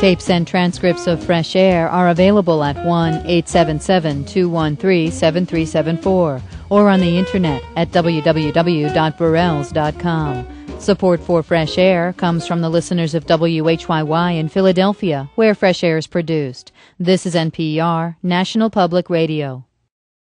Tapes and transcripts of Fresh Air are available at 1-877-213-7374 or on the internet at www.burrells.com. Support for Fresh Air comes from the listeners of WHYY in Philadelphia, where Fresh Air is produced. This is NPR, National Public Radio.